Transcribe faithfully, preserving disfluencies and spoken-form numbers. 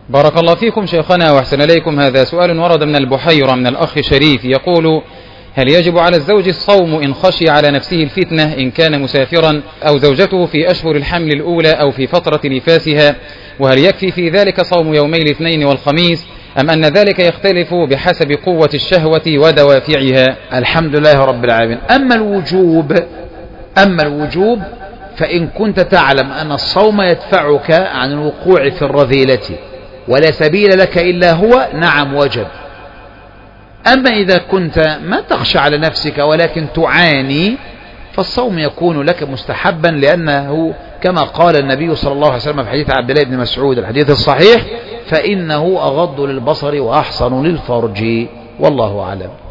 بارك الله فيكم شيخنا وأحسن إليكم. هذا سؤال ورد من البحيرة من الأخ شريف يقول: هل يجب على الزوج الصوم إن خشي على نفسه الفتنة إن كان مسافرا أو زوجته في أشهر الحمل الأولى أو في فترة نفاسها؟ وهل يكفي في ذلك صوم يومي الاثنين والخميس أم أن ذلك يختلف بحسب قوة الشهوة ودوافعها؟ الحمد لله رب العالمين. أما الوجوب أما الوجوب فإن كنت تعلم أن الصوم يدفعك عن الوقوع في الرذيلة ولا سبيل لك إلا هو، نعم وجب. أما إذا كنت ما تخشى على نفسك ولكن تعاني فالصوم يكون لك مستحبا، لأنه كما قال النبي صلى الله عليه وسلم في حديث عبد الله بن مسعود الحديث الصحيح: فإنه أغض للبصر وأحصن للفرج. والله أعلم.